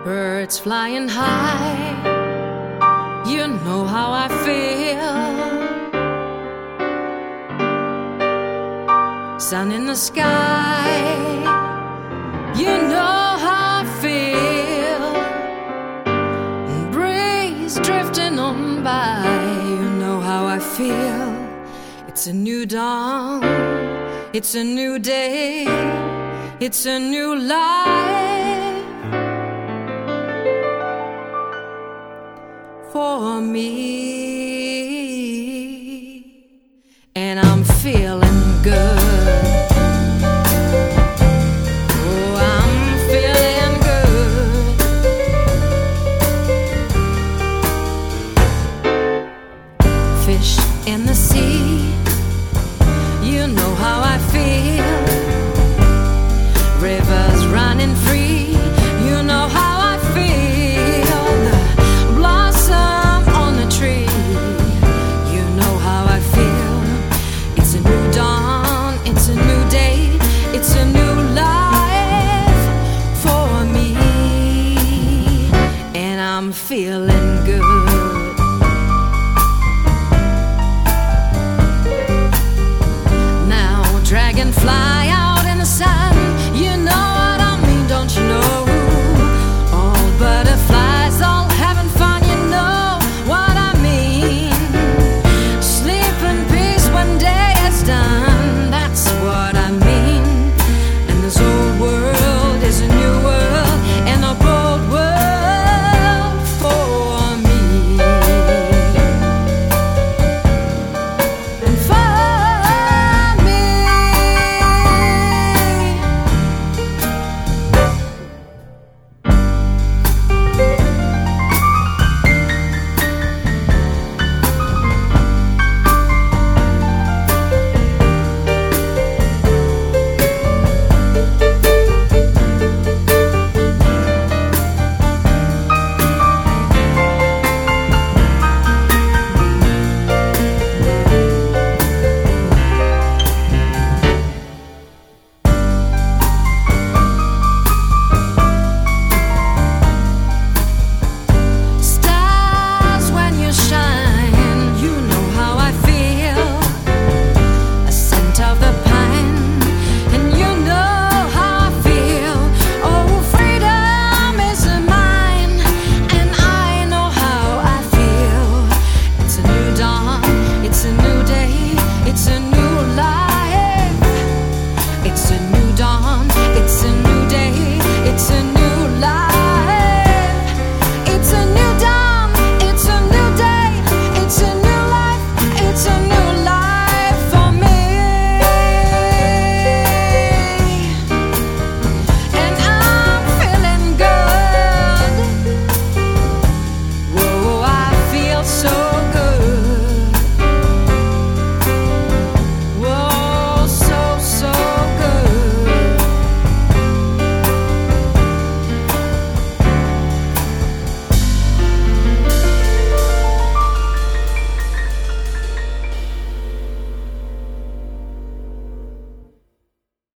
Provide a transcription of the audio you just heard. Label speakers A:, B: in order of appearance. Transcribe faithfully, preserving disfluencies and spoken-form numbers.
A: Birds flying high, you know how I feel. Sun in the sky, you know how I feel. Breeze drifting on by, you know how I feel. It's a new dawn, it's a new day, it's a new life for me, and I'm feeling good. Oh, I'm feeling good. Fish in the sea, you know how I feel. Rivers running free,